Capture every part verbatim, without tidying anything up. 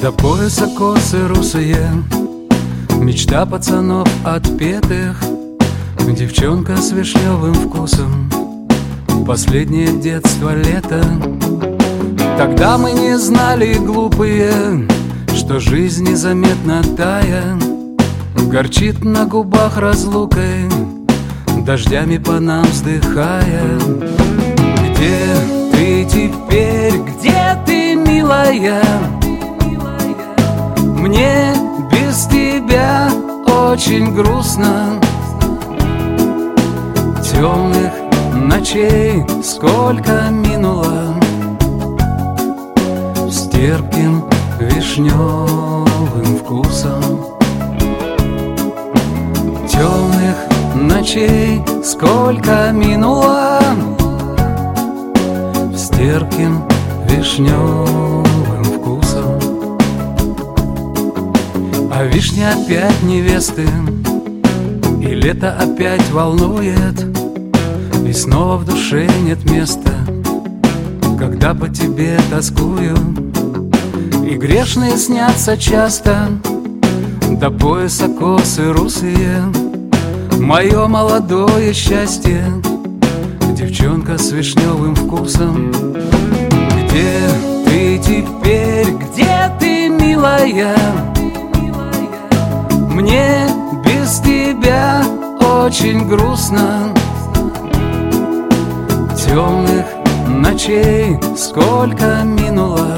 До пояса косы русые, мечта пацанов отпетых, девчонка с вишневым вкусом, последнее детство лето. Тогда мы не знали, глупые, что жизнь незаметно тая горчит на губах разлукой, дождями по нам вздыхая. Где ты теперь, где ты, милая? Мне без тебя очень грустно. Темных ночей сколько минуло, с терпким вишневым вкусом. Темных ночей сколько минуло, с терпким вишневым вкусом. А вишня опять невесты, и лето опять волнует, и снова в душе нет места, когда по тебе тоскую. И грешные снятся часто, до пояса косы русые, мое молодое счастье, девчонка с вишневым вкусом. Где ты теперь, где ты, милая? Мне без тебя очень грустно. Темных ночей сколько минуло,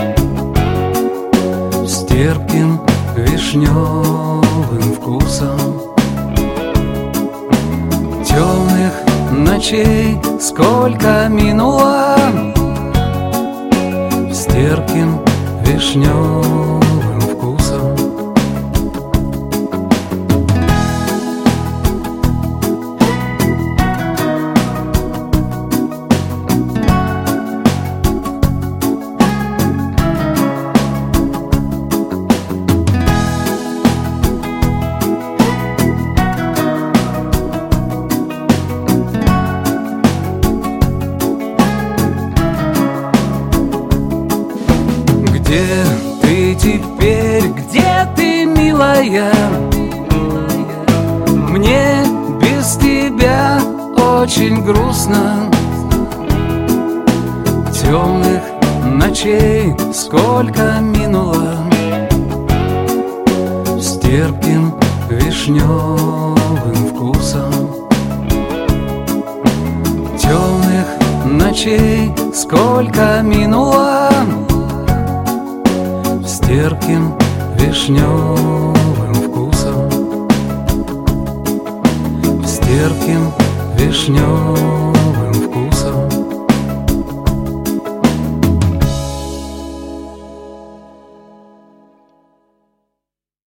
с терпким вишневым вкусом. Темных ночей сколько минуло, с терпким вишневым вкусом. Где ты теперь, где ты, милая? Мне без тебя очень грустно. Темных ночей сколько минуло, с терпким вишневым вкусом. Темных ночей сколько минуло, с терпким вишневым вкусом. С терпким вишневым вкусом.